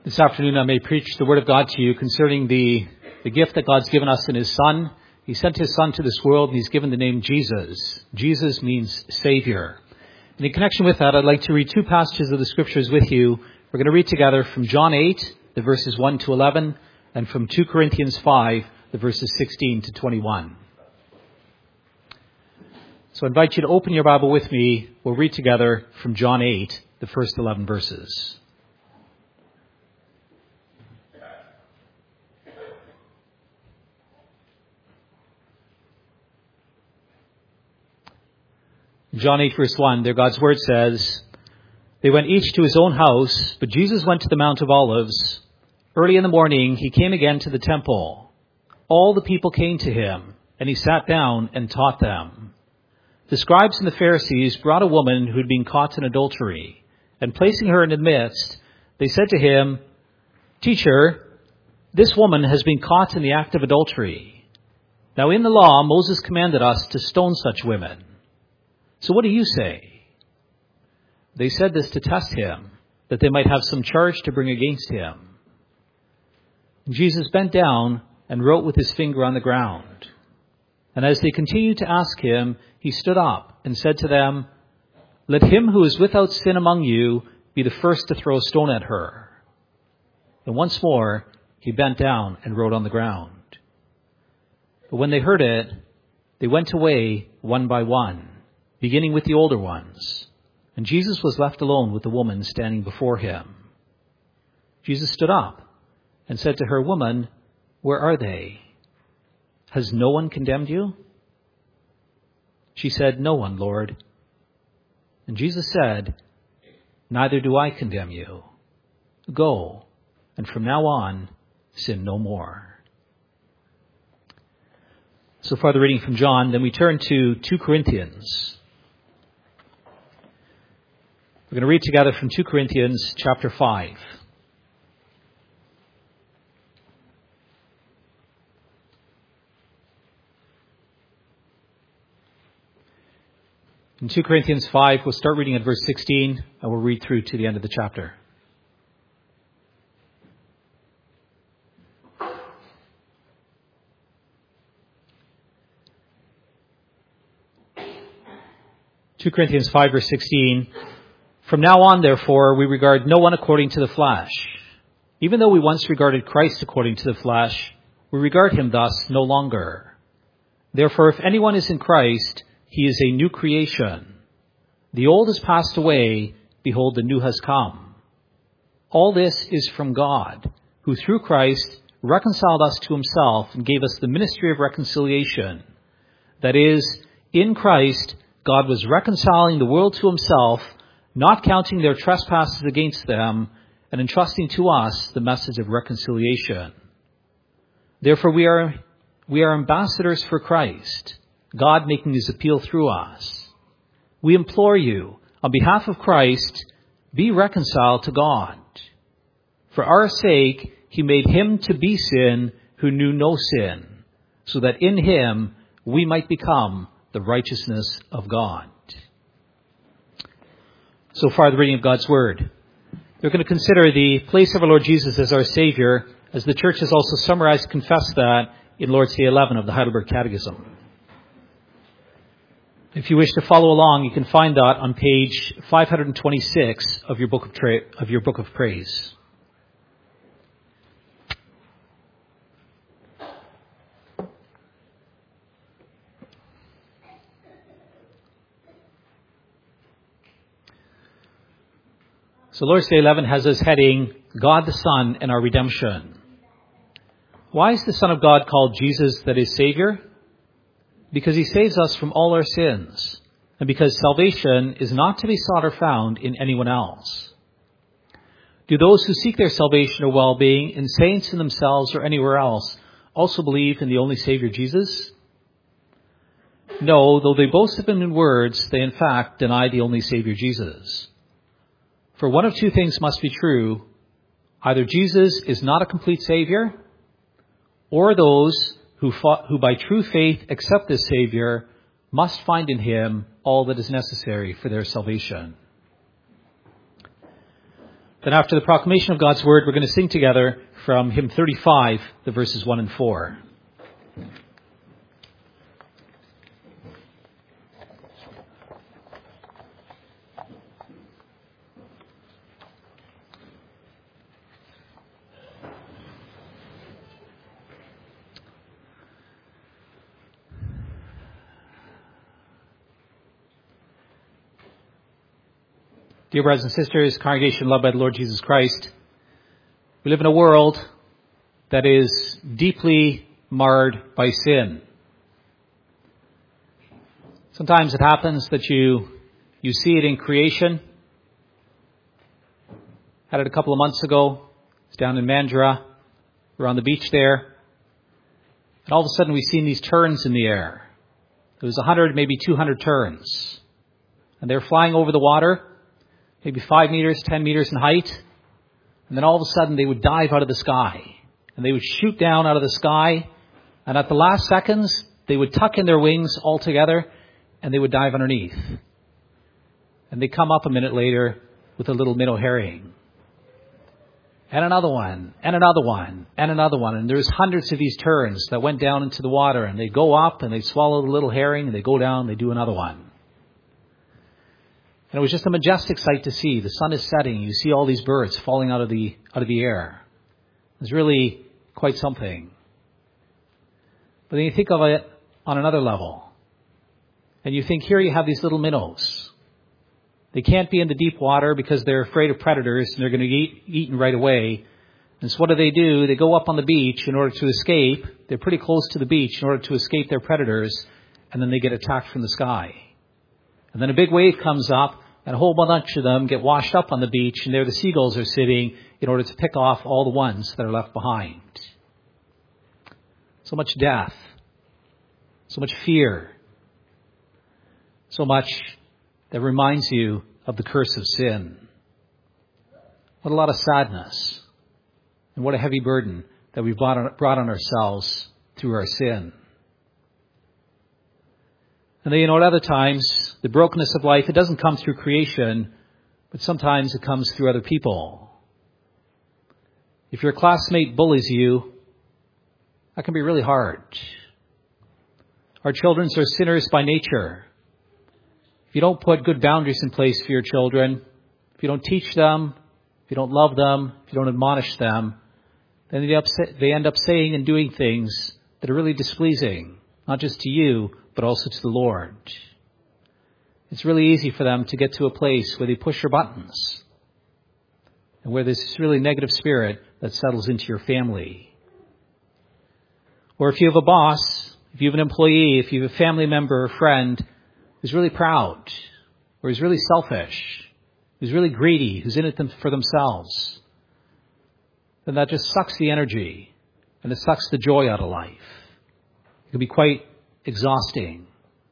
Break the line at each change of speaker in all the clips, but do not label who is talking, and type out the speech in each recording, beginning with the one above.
This afternoon I may preach the Word of God to you concerning the gift that God's given us in His Son. He sent His Son to this world and He's given the name Jesus. Jesus means Savior. And in connection with that, I'd like to read two passages of the Scriptures with you. We're going to read together from John 8, the verses 1 to 11, and from 2 Corinthians 5, the verses 16 to 21. So I invite you to open your Bible with me. We'll read together from John 8, the first 11 verses. John 8 verse 1, there God's word says, "They went each to his own house, but Jesus went to the Mount of Olives. Early in the morning he came again to the temple. All the people came to him, and he sat down and taught them. The scribes and the Pharisees brought a woman who had been caught in adultery, and placing her in the midst, they said to him, 'Teacher, this woman has been caught in the act of adultery. Now in the law Moses commanded us to stone such women. So what do you say?' They said this to test him, that they might have some charge to bring against him. Jesus bent down and wrote with his finger on the ground. And as they continued to ask him, he stood up and said to them, 'Let him who is without sin among you be the first to throw a stone at her.' And once more he bent down and wrote on the ground. But when they heard it, they went away one by one, beginning with the older ones. And Jesus was left alone with the woman standing before him. Jesus stood up and said to her, 'Woman, where are they? Has no one condemned you?' She said, 'No one, Lord.' And Jesus said, 'Neither do I condemn you. Go, and from now on, sin no more.'" So far the reading from John. Then we turn to 2 Corinthians. We're going to read together from 2 Corinthians chapter 5. In 2 Corinthians 5, we'll start reading at verse 16, and we'll read through to the end of the chapter. Two Corinthians 5, verse 16. "From now on, therefore, we regard no one according to the flesh. Even though we once regarded Christ according to the flesh, we regard him thus no longer. Therefore, if anyone is in Christ, he is a new creation. The old has passed away, behold, the new has come. All this is from God, who through Christ reconciled us to himself and gave us the ministry of reconciliation. That is, in Christ, God was reconciling the world to himself, not counting their trespasses against them, and entrusting to us the message of reconciliation. Therefore we are ambassadors for Christ, God making his appeal through us. We implore you, on behalf of Christ, be reconciled to God. For our sake he made him to be sin who knew no sin, so that in him we might become the righteousness of God." So far, the reading of God's Word. We're going to consider the place of our Lord Jesus as our Savior, as the Church has also summarized and confessed that in Lord's Day 11 of the Heidelberg Catechism. If you wish to follow along, you can find that on page 526 of your book of praise. So Lord's Day 11 has as heading, God the Son and our redemption. Why is the Son of God called Jesus, that is Savior? Because he saves us from all our sins, and because salvation is not to be sought or found in anyone else. Do those who seek their salvation or well-being in saints, in themselves, or anywhere else also believe in the only Savior, Jesus? No, though they boast of him in words, they in fact deny the only Savior, Jesus. For one of two things must be true. Either Jesus is not a complete Savior, or those who by true faith accept this Savior must find in him all that is necessary for their salvation. Then after the proclamation of God's Word, we're going to sing together from hymn 35, the verses 1 and 4. Dear brothers and sisters, congregation loved by the Lord Jesus Christ, we live in a world that is deeply marred by sin. Sometimes it happens that you see it in creation. Had it a couple of months ago. It's down in Mandurah. We're on the beach there. And all of a sudden we've seen these terns in the air. There was 100, maybe 200 terns. And they're flying over the water. Maybe 5 meters, 10 meters in height. And then all of a sudden they would dive out of the sky. And they would shoot down out of the sky. And at the last seconds, they would tuck in their wings all together and they would dive underneath. And they come up a minute later with a little minnow herring. And another one, and another one, and another one. And there's hundreds of these terns that went down into the water. And they go up and they swallow the little herring and they go down and they do another one. And it was just a majestic sight to see. The sun is setting. You see all these birds falling out of the air. It's really quite something. But then you think of it on another level. And you think, here you have these little minnows. They can't be in the deep water because they're afraid of predators and they're going to get eaten right away. And so what do? They go up on the beach in order to escape. They're pretty close to the beach in order to escape their predators. And then they get attacked from the sky. And then a big wave comes up. And a whole bunch of them get washed up on the beach, and there the seagulls are sitting in order to pick off all the ones that are left behind. So much death, so much fear, so much that reminds you of the curse of sin. What a lot of sadness, and what a heavy burden that we've brought on ourselves through our sin. And then, at other times, the brokenness of life, it doesn't come through creation, but sometimes it comes through other people. If your classmate bullies you, that can be really hard. Our children are sinners by nature. If you don't put good boundaries in place for your children, if you don't teach them, if you don't love them, if you don't admonish them, then they end up saying and doing things that are really displeasing, not just to you, but also to the Lord. It's really easy for them to get to a place where they push your buttons and where there's this really negative spirit that settles into your family. Or if you have a boss, if you have an employee, if you have a family member or friend who's really proud, or who's really selfish, who's really greedy, who's in it for themselves, then that just sucks the energy and it sucks the joy out of life. It can be quite exhausting.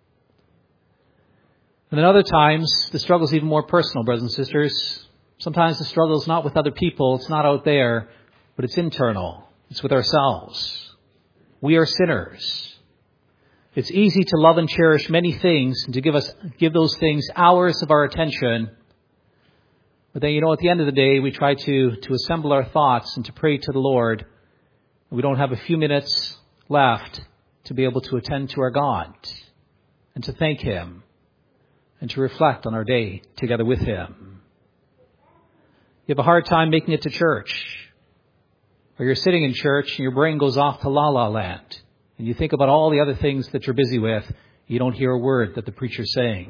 And then other times, the struggle is even more personal, brothers and sisters. Sometimes the struggle is not with other people, it's not out there, but it's internal. It's with ourselves. We are sinners. It's easy to love and cherish many things and to give those things hours of our attention. But then, at the end of the day, we try to assemble our thoughts and to pray to the Lord. We don't have a few minutes left to be able to attend to our God and to thank Him and to reflect on our day together with Him. You have a hard time making it to church, or you're sitting in church and your brain goes off to la-la land and you think about all the other things that you're busy with. You don't hear a word that the preacher's saying.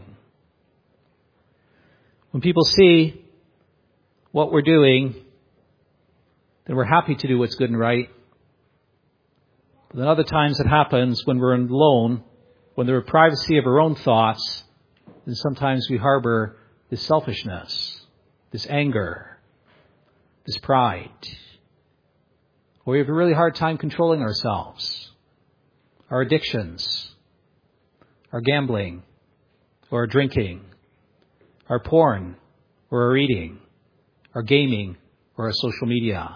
When people see what we're doing, then we're happy to do what's good and right. But then other times it happens when we're alone, when there are privacy of our own thoughts, then sometimes we harbor this selfishness, this anger, this pride. Or we have a really hard time controlling ourselves, our addictions, our gambling, or our drinking, our porn, or our eating, our gaming, or our social media.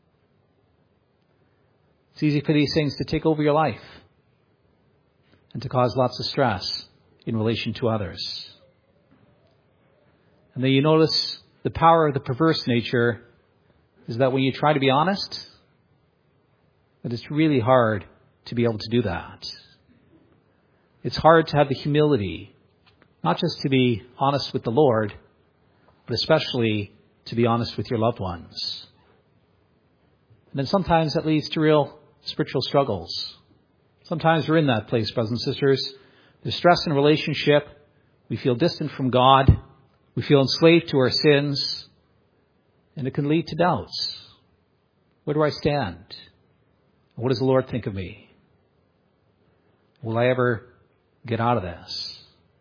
It's easy for these things to take over your life and to cause lots of stress in relation to others. And then you notice the power of the perverse nature is that when you try to be honest, that it's really hard to be able to do that. It's hard to have the humility, not just to be honest with the Lord, but especially to be honest with your loved ones. And then sometimes that leads to real spiritual struggles. Sometimes we're in that place, brothers and sisters. There's stress in a relationship. We feel distant from God. We feel enslaved to our sins. And it can lead to doubts. Where do I stand? What does the Lord think of me? Will I ever get out of this?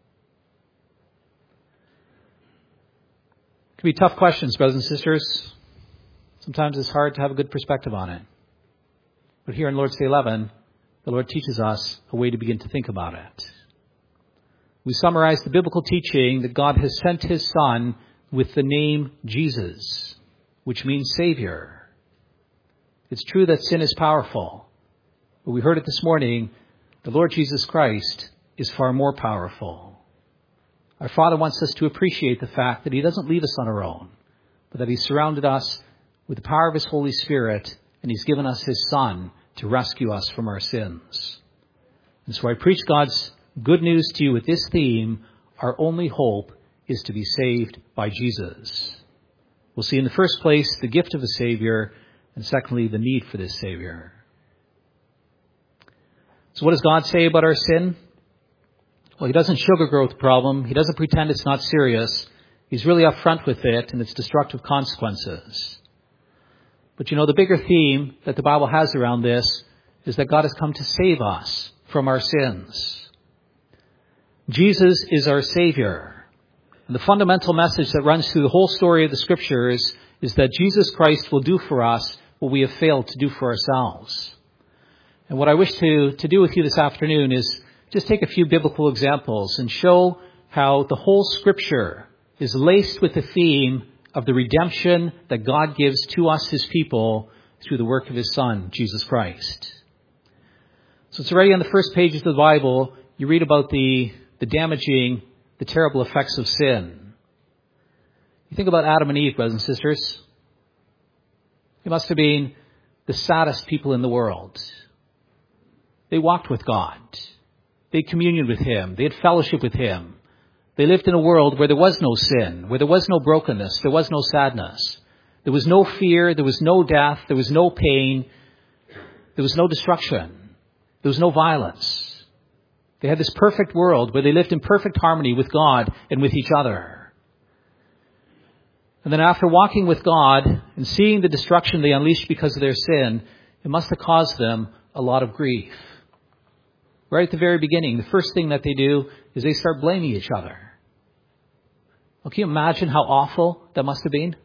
It can be tough questions, brothers and sisters. Sometimes it's hard to have a good perspective on it. But here in Lord's Day 11, the Lord teaches us a way to begin to think about it. We summarize the biblical teaching that God has sent His Son with the name Jesus, which means Savior. It's true that sin is powerful, but we heard it this morning, the Lord Jesus Christ is far more powerful. Our Father wants us to appreciate the fact that He doesn't leave us on our own, but that He's surrounded us with the power of His Holy Spirit, and He's given us His Son to rescue us from our sins. And so I preach God's good news to you with this theme: our only hope is to be saved by Jesus. We'll see in the first place the gift of a Savior, and secondly, the need for this Savior. So what does God say about our sin? Well, He doesn't sugarcoat the problem. He doesn't pretend it's not serious. He's really upfront with it and its destructive consequences. But you know, the bigger theme that the Bible has around this is that God has come to save us from our sins. Jesus is our Savior. And the fundamental message that runs through the whole story of the Scriptures is that Jesus Christ will do for us what we have failed to do for ourselves. And what I wish to do with you this afternoon is just take a few biblical examples and show how the whole Scripture is laced with the theme of the redemption that God gives to us, His people, through the work of His Son, Jesus Christ. So it's already on the first pages of the Bible. You read about the damaging, the terrible effects of sin. You think about Adam and Eve, brothers and sisters. They must have been the saddest people in the world. They walked with God. They communed with Him. They had fellowship with Him. They lived in a world where there was no sin, where there was no brokenness, there was no sadness. There was no fear, there was no death, there was no pain, there was no destruction, there was no violence. They had this perfect world where they lived in perfect harmony with God and with each other. And then after walking with God and seeing the destruction they unleashed because of their sin, it must have caused them a lot of grief. Right at the very beginning, the first thing that they do is they start blaming each other. Well, can you imagine how awful that must have been?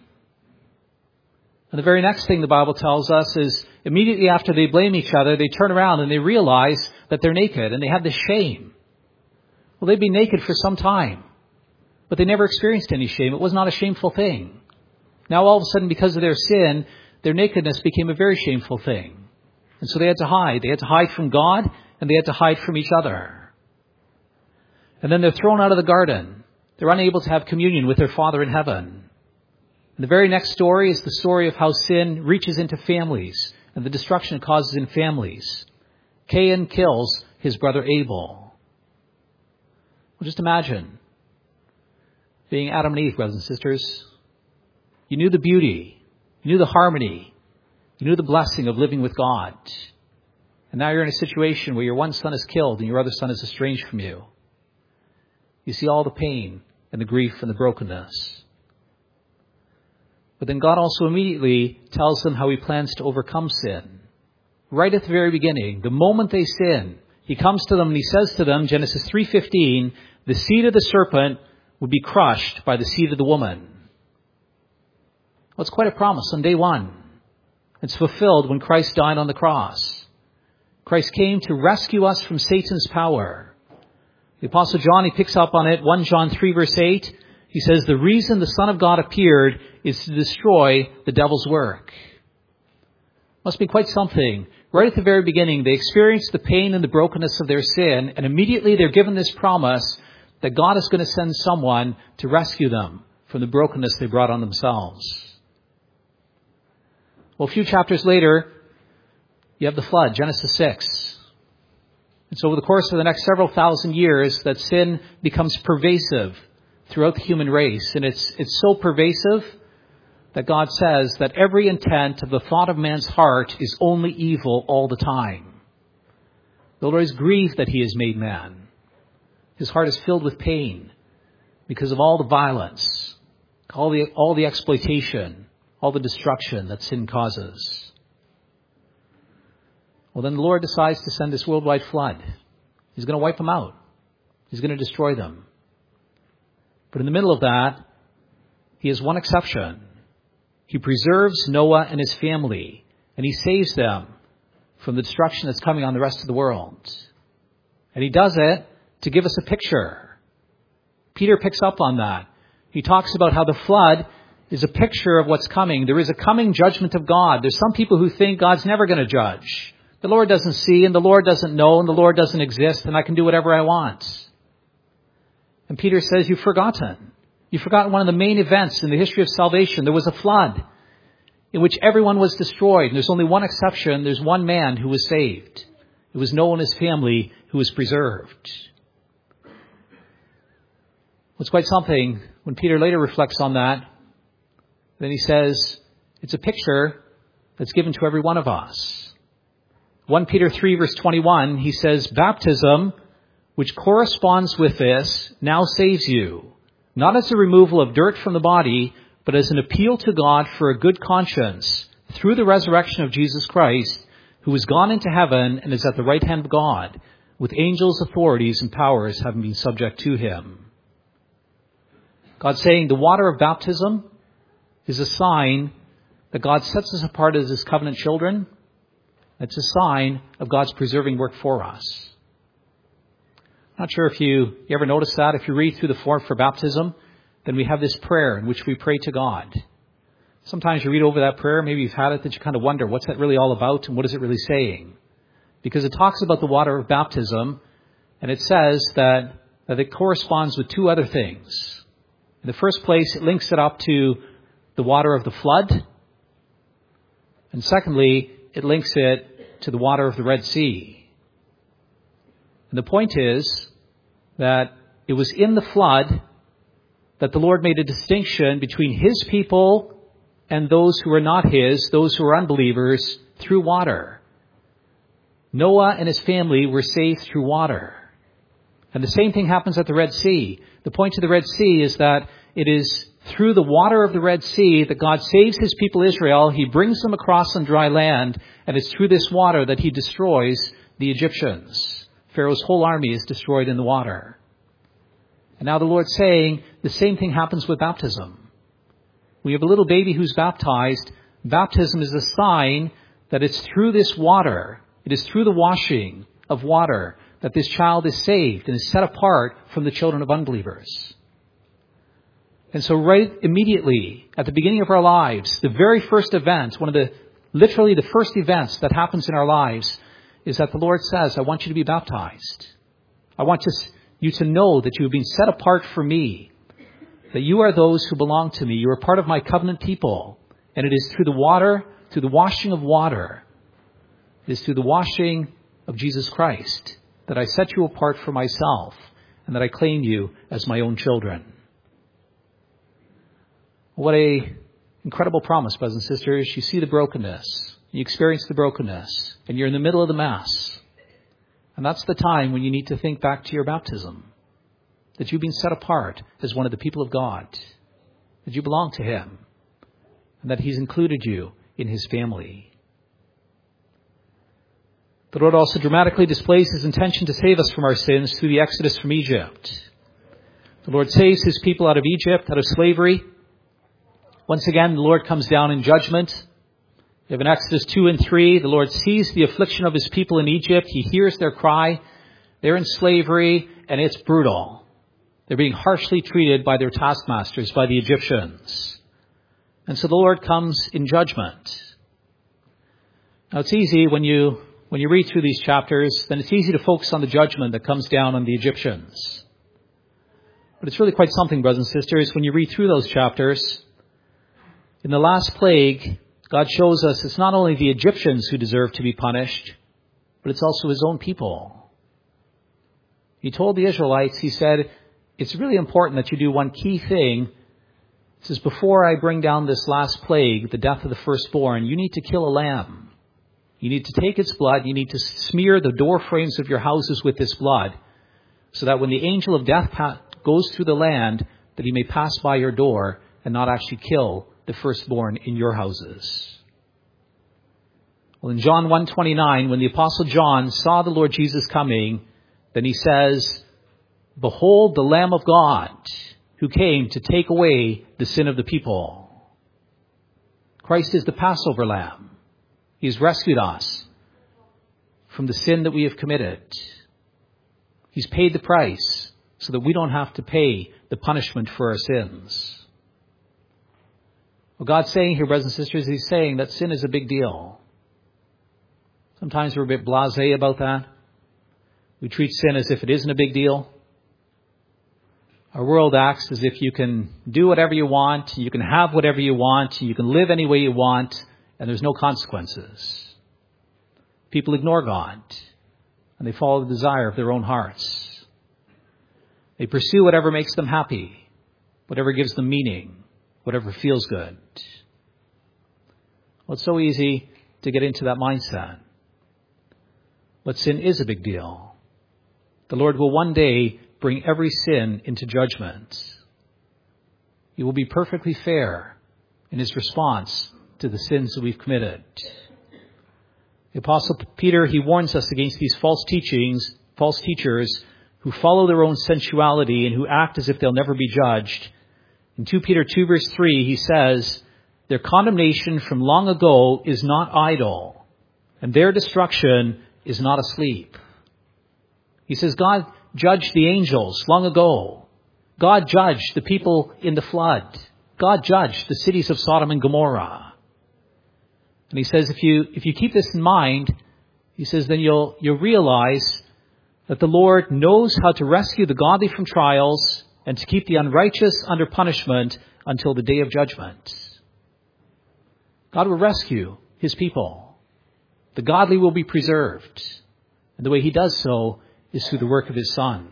And the very next thing the Bible tells us is immediately after they blame each other, they turn around and they realize that they're naked and they have this shame. Well, they'd been naked for some time, but they never experienced any shame. It was not a shameful thing. Now all of a sudden, because of their sin, their nakedness became a very shameful thing. And so they had to hide. They had to hide from God and they had to hide from each other. And then they're thrown out of the garden. They're unable to have communion with their Father in heaven. And the very next story is the story of how sin reaches into families and the destruction it causes in families. Cain kills his brother Abel. Well, just imagine being Adam and Eve, brothers and sisters. You knew the beauty. You knew the harmony. You knew the blessing of living with God. And now you're in a situation where your one son is killed and your other son is estranged from you. You see all the pain and the grief and the brokenness. But then God also immediately tells them how He plans to overcome sin. Right at the very beginning, the moment they sin, He comes to them and He says to them, Genesis 3:15, the seed of the serpent would be crushed by the seed of the woman. Well, it's quite a promise on day one. It's fulfilled when Christ died on the cross. Christ came to rescue us from Satan's power. The Apostle John, he picks up on it, 1 John 3 verse 8. He says, the reason the Son of God appeared is to destroy the devil's work. Must be quite something. Right at the very beginning, they experience the pain and the brokenness of their sin, and immediately they're given this promise that God is going to send someone to rescue them from the brokenness they brought on themselves. Well, a few chapters later, you have the flood, Genesis 6. And so over the course of the next several thousand years, that sin becomes pervasive throughout the human race. And it's so pervasive that God says that every intent of the thought of man's heart is only evil all the time. The Lord is grieved that he has made man. His heart is filled with pain because of all the violence, all the exploitation, all the destruction that sin causes. Well, then the Lord decides to send this worldwide flood. He's going to wipe them out. He's going to destroy them. But in the middle of that, he has one exception. He preserves Noah and his family, and he saves them from the destruction that's coming on the rest of the world. And he does it to give us a picture. Peter picks up on that. He talks about how the flood is a picture of what's coming. There is a coming judgment of God. There's some people who think God's never going to judge. The Lord doesn't see, and the Lord doesn't know, and the Lord doesn't exist, and I can do whatever I want. And Peter says, you've forgotten. You've forgotten one of the main events in the history of salvation. There was a flood in which everyone was destroyed. And there's only one exception. There's one man who was saved. It was Noah and his family who was preserved. It's quite something when Peter later reflects on that. Then he says, it's a picture that's given to every one of us. 1 Peter 3 verse 21, he says, baptism, which corresponds with this, now saves you, not as a removal of dirt from the body, but as an appeal to God for a good conscience through the resurrection of Jesus Christ, who has gone into heaven and is at the right hand of God, with angels, authorities, and powers having been subject to him. God's saying the water of baptism is a sign that God sets us apart as his covenant children. It's a sign of God's preserving work for us. I'm not sure if you ever notice that. If you read through the form for baptism, then we have this prayer in which we pray to God. Sometimes you read over that prayer, maybe you've had it, that you kind of wonder, what's that really all about and what is it really saying? Because it talks about the water of baptism, and it says that it corresponds with two other things. In the first place, it links it up to the water of the flood. And secondly, it links it to the water of the Red Sea. And the point is that it was in the flood that the Lord made a distinction between his people and those who are not his, those who are unbelievers, through water. Noah and his family were saved through water. And the same thing happens at the Red Sea. The point of the Red Sea is that it is through the water of the Red Sea that God saves his people Israel. He brings them across on dry land, and it's through this water that he destroys the Egyptians. Pharaoh's whole army is destroyed in the water. And now the Lord's saying the same thing happens with baptism. We have a little baby who's baptized. Baptism is a sign that it's through this water, it is through the washing of water, that this child is saved and is set apart from the children of unbelievers. And so right immediately at the beginning of our lives, the very first event, literally the first events that happens in our lives is that the Lord says, I want you to be baptized. I want you to know that you have been set apart for me, that you are those who belong to me. You are part of my covenant people. And it is through the water, through the washing of water, it is through the washing of Jesus Christ that I set you apart for myself and that I claim you as my own children. What a incredible promise, brothers and sisters. You see the brokenness. You experience the brokenness. And you're in the middle of the mess. And that's the time when you need to think back to your baptism. That you've been set apart as one of the people of God. That you belong to him. And that he's included you in his family. The Lord also dramatically displays his intention to save us from our sins through the exodus from Egypt. The Lord saves his people out of Egypt, out of slavery. Once again, the Lord comes down in judgment. You have in Exodus 2 and 3, the Lord sees the affliction of his people in Egypt. He hears their cry. They're in slavery, and it's brutal. They're being harshly treated by their taskmasters, by the Egyptians. And so the Lord comes in judgment. Now it's easy when you read through these chapters, then it's easy to focus on the judgment that comes down on the Egyptians. But it's really quite something, brothers and sisters, when you read through those chapters. In the last plague, God shows us it's not only the Egyptians who deserve to be punished, but it's also his own people. He told the Israelites, he said, it's really important that you do one key thing. He says, before I bring down this last plague, the death of the firstborn, you need to kill a lamb. You need to take its blood. You need to smear the door frames of your houses with this blood, so that when the angel of death goes through the land, that he may pass by your door and not actually kill the firstborn in your houses. Well, in John 1:29, when the Apostle John saw the Lord Jesus coming, then he says, behold the Lamb of God who came to take away the sin of the people. Christ is the Passover Lamb. He has rescued us from the sin that we have committed. He's paid the price so that we don't have to pay the punishment for our sins. What God's saying here, brothers and sisters, he's saying that sin is a big deal. Sometimes we're a bit blasé about that. We treat sin as if it isn't a big deal. Our world acts as if you can do whatever you want, you can have whatever you want, you can live any way you want, and there's no consequences. People ignore God, and they follow the desire of their own hearts. They pursue whatever makes them happy, whatever gives them meaning, whatever feels good. Well, it's so easy to get into that mindset. But sin is a big deal. The Lord will one day bring every sin into judgment. He will be perfectly fair in his response to the sins that we've committed. The Apostle Peter, he warns us against these false teachers who follow their own sensuality and who act as if they'll never be judged. In 2 Peter 2 verse 3, he says, their condemnation from long ago is not idle, and their destruction is not asleep. He says God judged the angels long ago. God judged the people in the flood. God judged the cities of Sodom and Gomorrah. And he says if you keep this in mind, he says then you'll realize that the Lord knows how to rescue the godly from trials and to keep the unrighteous under punishment until the day of judgment. God will rescue his people. The godly will be preserved. And the way he does so is through the work of his Son.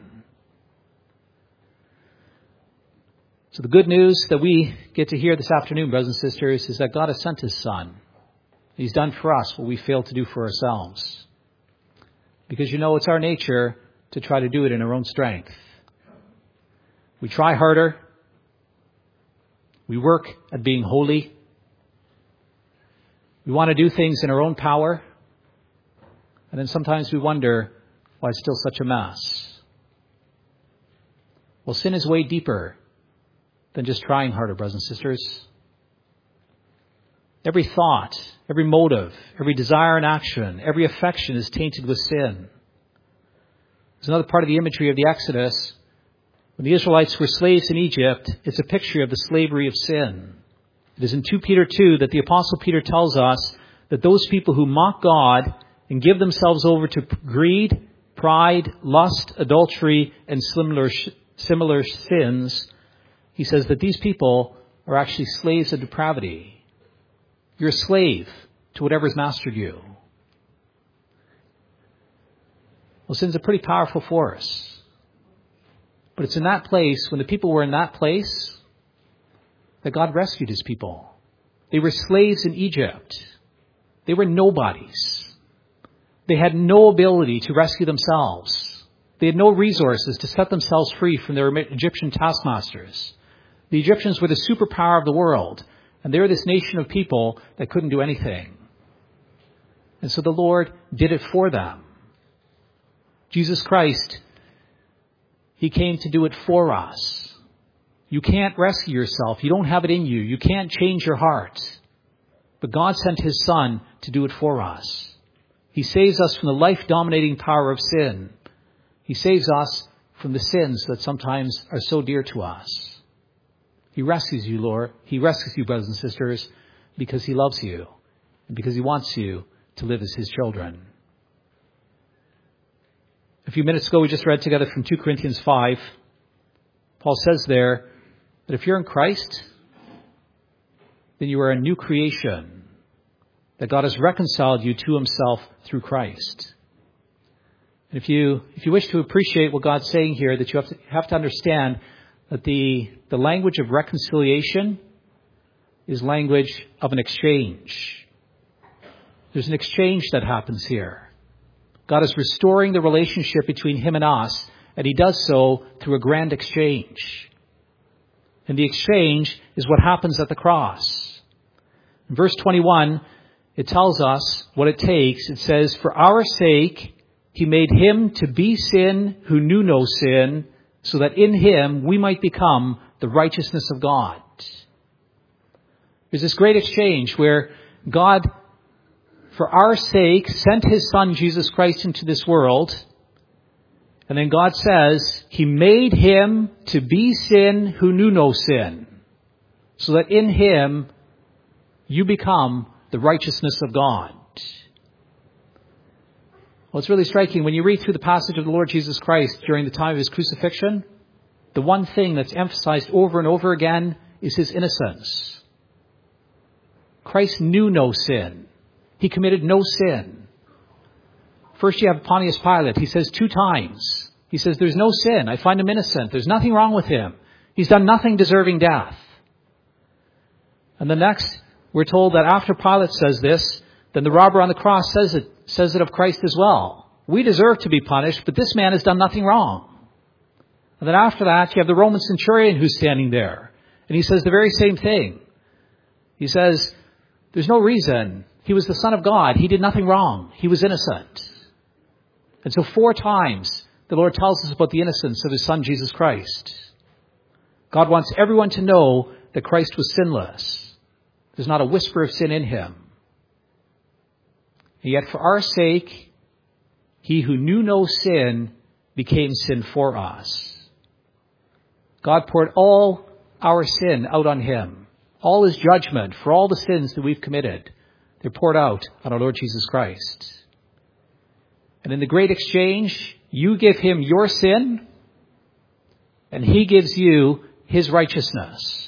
So the good news that we get to hear this afternoon, brothers and sisters, is that God has sent his Son. He's done for us what we failed to do for ourselves. Because it's our nature to try to do it in our own strength. We try harder. We work at being holy. We want to do things in our own power. And then sometimes we wonder why it's still such a mess. Well, sin is way deeper than just trying harder, brothers and sisters. Every thought, every motive, every desire and action, every affection is tainted with sin. There's another part of the imagery of the Exodus. When the Israelites were slaves in Egypt, it's a picture of the slavery of sin. It is in 2 Peter 2 that the Apostle Peter tells us that those people who mock God and give themselves over to greed, pride, lust, adultery, and similar sins, he says that these people are actually slaves of depravity. You're a slave to whatever's mastered you. Well, sin's a pretty powerful force. But it's in that place, when the people were in that place, that God rescued his people. They were slaves in Egypt. They were nobodies. They had no ability to rescue themselves. They had no resources to set themselves free from their Egyptian taskmasters. The Egyptians were the superpower of the world, and they were this nation of people that couldn't do anything. And so the Lord did it for them. Jesus Christ, he came to do it for us. You can't rescue yourself. You don't have it in you. You can't change your heart. But God sent his Son to do it for us. He saves us from the life-dominating power of sin. He saves us from the sins that sometimes are so dear to us. He rescues you, Lord. He rescues you, brothers and sisters, because he loves you and because he wants you to live as his children. A few minutes ago, we just read together from 2 Corinthians 5. Paul says there that if you're in Christ, then you are a new creation, that God has reconciled you to himself through Christ. And if you wish to appreciate what God's saying here, that you have to understand that the language of reconciliation is language of an exchange. There's an exchange that happens here. God is restoring the relationship between him and us, and he does so through a grand exchange. And the exchange is what happens at the cross. In verse 21, it tells us what it takes. It says, "For our sake, he made him to be sin who knew no sin, so that in him we might become the righteousness of God." There's this great exchange where God, for our sake, sent his Son, Jesus Christ, into this world. And then God says, he made him to be sin who knew no sin, so that in him you become the righteousness of God. Well, it's really striking. When you read through the passage of the Lord Jesus Christ during the time of his crucifixion, the one thing that's emphasized over and over again is his innocence. Christ knew no sin. He committed no sin. First you have Pontius Pilate. He says 2 times. He says, there's no sin. I find him innocent. There's nothing wrong with him. He's done nothing deserving death. And the next, we're told that after Pilate says this, then the robber on the cross says it of Christ as well. We deserve to be punished, but this man has done nothing wrong. And then after that, you have the Roman centurion who's standing there. And he says the very same thing. He says, there's no reason. He was the Son of God. He did nothing wrong. He was innocent. And so 4 times the Lord tells us about the innocence of his Son, Jesus Christ. God wants everyone to know that Christ was sinless. There's not a whisper of sin in him. And yet for our sake, he who knew no sin became sin for us. God poured all our sin out on him. All his judgment for all the sins that we've committed, they're poured out on our Lord Jesus Christ. And in the great exchange, you give him your sin, and he gives you his righteousness.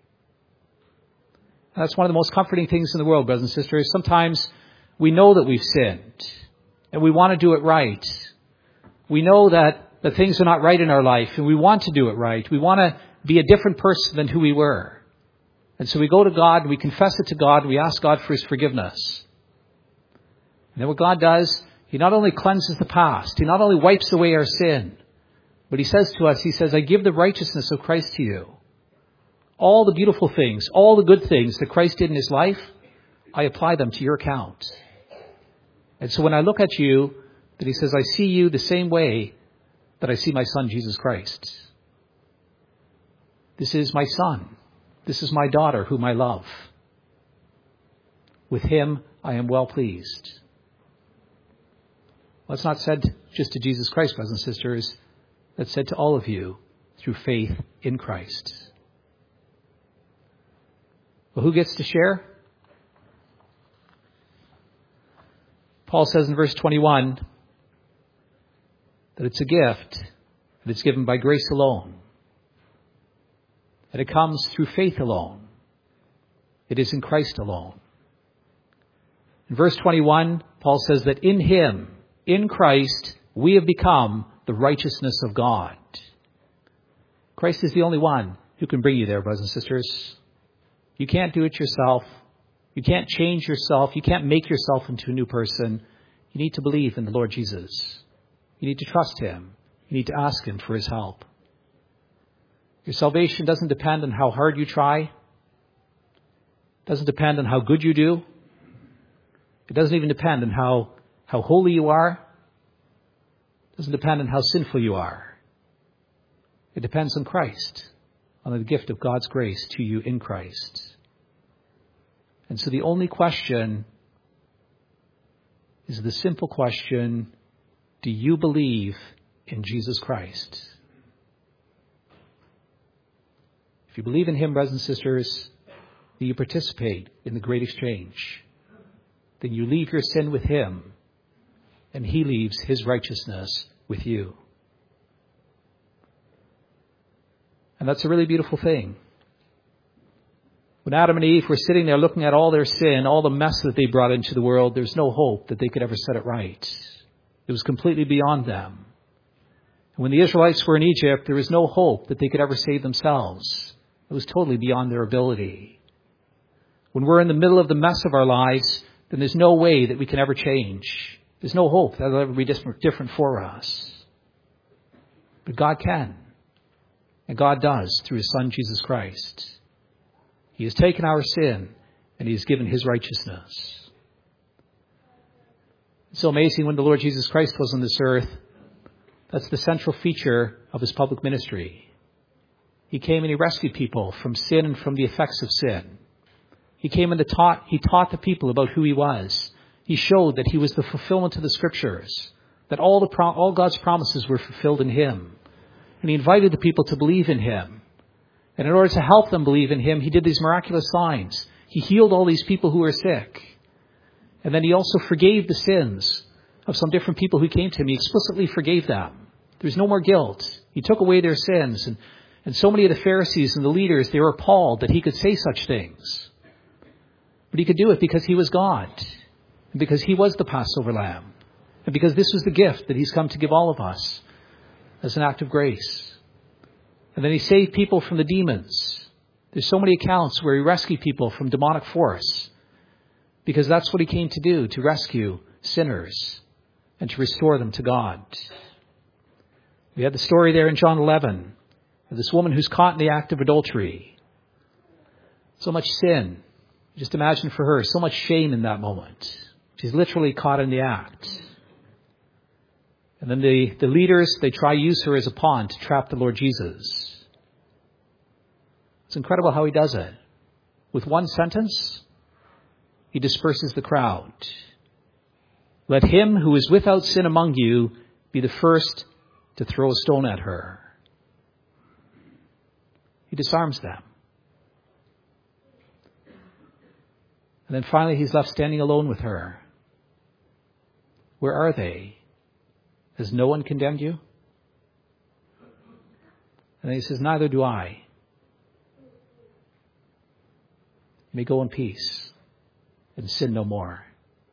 And that's one of the most comforting things in the world, brothers and sisters. Sometimes we know that we've sinned, and we want to do it right. We know that things are not right in our life, and we want to do it right. We want to be a different person than who we were. And so we go to God, and we confess it to God, and we ask God for his forgiveness. And then what God does, he not only cleanses the past, he not only wipes away our sin, but he says to us, he says, I give the righteousness of Christ to you. All the beautiful things, all the good things that Christ did in his life, I apply them to your account. And so when I look at you, that he says, I see you the same way that I see my Son, Jesus Christ. This is my son. This is my daughter whom I love. With him I am well pleased. Well, it's not said just to Jesus Christ, brothers and sisters. That's said to all of you through faith in Christ. Well, who gets to share? Paul says in verse 21 that it's a gift, that it's given by grace alone. That it comes through faith alone. It is in Christ alone. In verse 21, Paul says that in him, in Christ, we have become the righteousness of God. Christ is the only one who can bring you there, brothers and sisters. You can't do it yourself. You can't change yourself. You can't make yourself into a new person. You need to believe in the Lord Jesus. You need to trust him. You need to ask him for his help. Your salvation doesn't depend on how hard you try. It doesn't depend on how good you do. It doesn't even depend on how holy you are. It doesn't depend on how sinful you are. It depends on Christ, on the gift of God's grace to you in Christ. And so the only question is the simple question, do you believe in Jesus Christ? If you believe in him, brothers and sisters, then you participate in the great exchange. Then you leave your sin with him, and he leaves his righteousness with you. And that's a really beautiful thing. When Adam and Eve were sitting there looking at all their sin, all the mess that they brought into the world, there's no hope that they could ever set it right. It was completely beyond them. And when the Israelites were in Egypt, there was no hope that they could ever save themselves. It was totally beyond their ability. When we're in the middle of the mess of our lives, then there's no way that we can ever change. There's no hope that will ever be different for us. But God can. And God does through His Son, Jesus Christ. He has taken our sin and He has given His righteousness. It's so amazing when the Lord Jesus Christ was on this earth. That's the central feature of His public ministry. He came and He rescued people from sin and from the effects of sin. He came and He taught the people about who He was. He showed that He was the fulfillment of the Scriptures, that all God's promises were fulfilled in Him. And He invited the people to believe in Him. And in order to help them believe in Him, He did these miraculous signs. He healed all these people who were sick. And then He also forgave the sins of some different people who came to Him. He explicitly forgave them. There's no more guilt. He took away their sins. And so many of the Pharisees and the leaders, they were appalled that He could say such things. But He could do it because He was God. And because He was the Passover Lamb. And because this was the gift that He's come to give all of us as an act of grace. And then He saved people from the demons. There's so many accounts where He rescued people from demonic force. Because that's what He came to do, to rescue sinners and to restore them to God. We had the story there in John 11 of this woman who's caught in the act of adultery. So much sin. Just imagine for her, so much shame in that moment. She's literally caught in the act. And then the leaders, they try to use her as a pawn to trap the Lord Jesus. It's incredible how He does it. With one sentence, He disperses the crowd. Let him who is without sin among you be the first to throw a stone at her. He disarms them. And then finally He's left standing alone with her. Where are they? Has no one condemned you? And then He says, neither do I. You may go in peace and sin no more.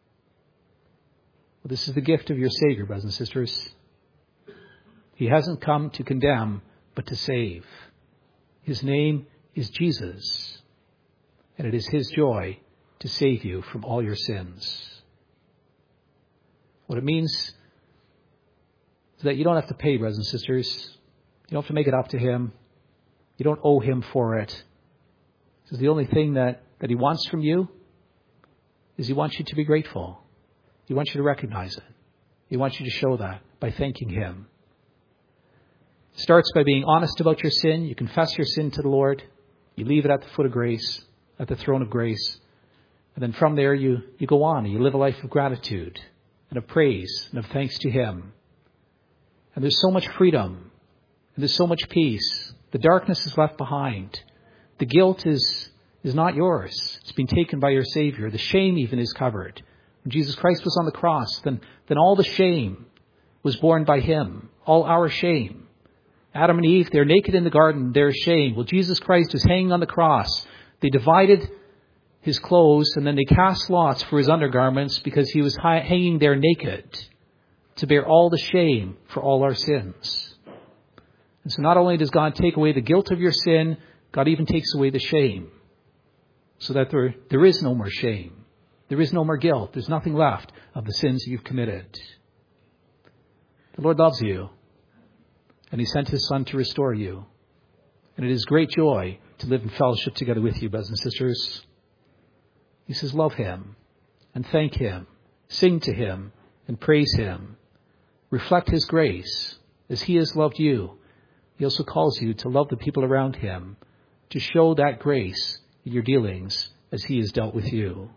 Well, this is the gift of your Savior, brothers and sisters. He hasn't come to condemn, but to save. His name is Jesus. And it is His joy to save you from all your sins. What it means is that you don't have to pay, brothers and sisters. You don't have to make it up to Him. You don't owe Him for it. Because the only thing that He wants from you is He wants you to be grateful. He wants you to recognize it. He wants you to show that by thanking Him. It starts by being honest about your sin. You confess your sin to the Lord. You leave it at the foot of grace, at the throne of grace. And then from there you go on and you live a life of gratitude and of praise and of thanks to Him. And there's so much freedom and there's so much peace. The darkness is left behind. The guilt is not yours. It's been taken by your Savior. The shame even is covered. When Jesus Christ was on the cross, then all the shame was borne by Him. All our shame. Adam and Eve, they're naked in the garden, they're ashamed. Well, Jesus Christ was hanging on the cross. They divided His clothes and then they cast lots for His undergarments because He was hanging there naked to bear all the shame for all our sins. And so not only does God take away the guilt of your sin, God even takes away the shame so that there is no more shame. There is no more guilt. There's nothing left of the sins that you've committed. The Lord loves you. And He sent His Son to restore you. And it is great joy to live in fellowship together with you, brothers and sisters. He says, love Him and thank Him. Sing to Him and praise Him. Reflect His grace as He has loved you. He also calls you to love the people around Him, to show that grace in your dealings as He has dealt with you.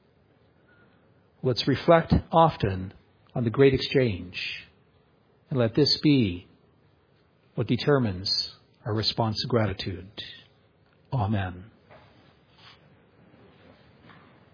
Let's reflect often on the great exchange. And let this be what determines our response to gratitude. Amen.